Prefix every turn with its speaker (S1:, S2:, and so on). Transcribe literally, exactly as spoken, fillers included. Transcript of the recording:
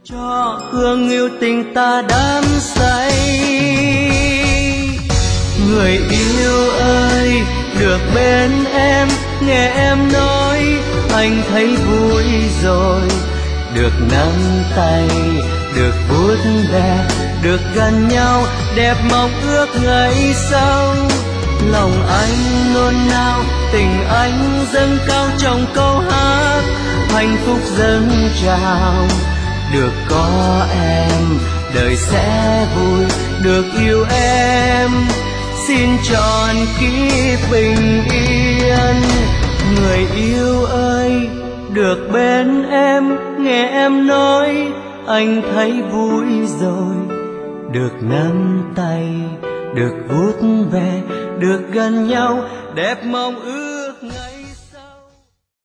S1: cho hương yêu tình ta đắm say. Người yêu ơi, được bên em, nghe em nói anh thấy vui rồi. Được nắm tay, được vuốt ve, được gần nhau, đẹp mong ước ngày sau. Lòng anh nôn nao, tình anh dâng cao trong câu hát, hạnh phúc dâng trào. Được có em, đời sẽ vui, được yêu em, xin trọn kiếp bình yên. Người yêu ơi, được bên em, nghe em nói anh thấy vui rồi. Được nắm tay, được vuốt ve, được gần nhau, đẹp mong ước.